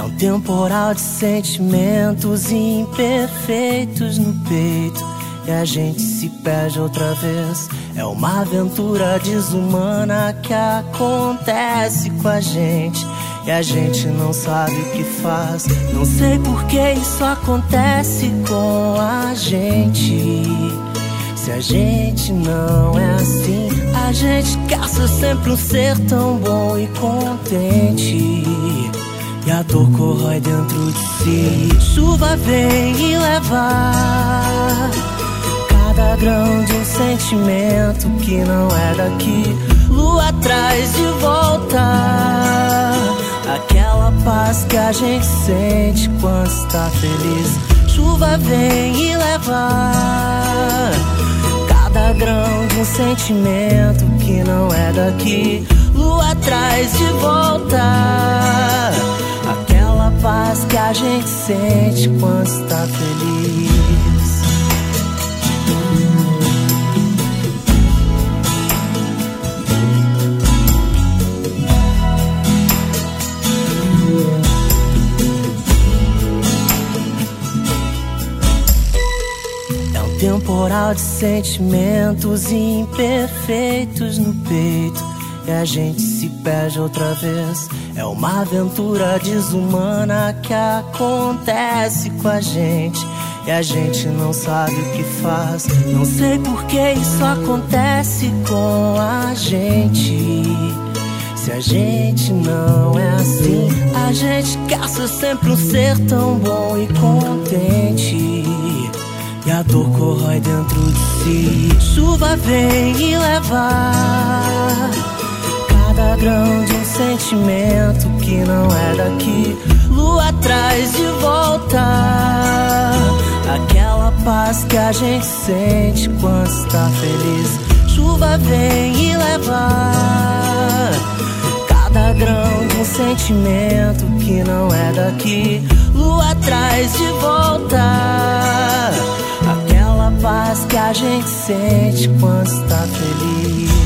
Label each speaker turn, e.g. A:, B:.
A: um temporal de sentimentos imperfeitos no peito, e a gente se perde outra vez. É uma aventura desumana que acontece com a gente, e a gente não sabe o que faz. Não sei por que isso acontece com a gente. Se a gente não é assim, a gente caça sempre um ser tão bom e contente, e a dor corrói dentro de si. Chuva vem e leva cada grão de um sentimento que não é daqui. Lua traz de volta aquela paz que a gente sente quando está feliz. Chuva vem e leva cada grão de um sentimento que não é daqui. Lua traz de volta aquela paz que a gente sente quando está feliz. Temporal de sentimentos imperfeitos no peito, e a gente se perde outra vez. É uma aventura desumana que acontece com a gente, e a gente não sabe o que faz. Não sei por que isso acontece com a gente. Se a gente não é assim, a gente caça sempre um ser tão bom e contente, e a dor corrói dentro de si. Chuva vem e leva cada grão de um sentimento que não é daqui. Lua traz de volta aquela paz que a gente sente quando está feliz. Chuva vem e leva cada grão de um sentimento que não é daqui. Lua traz de volta aquela paz que a gente sente quando está feliz.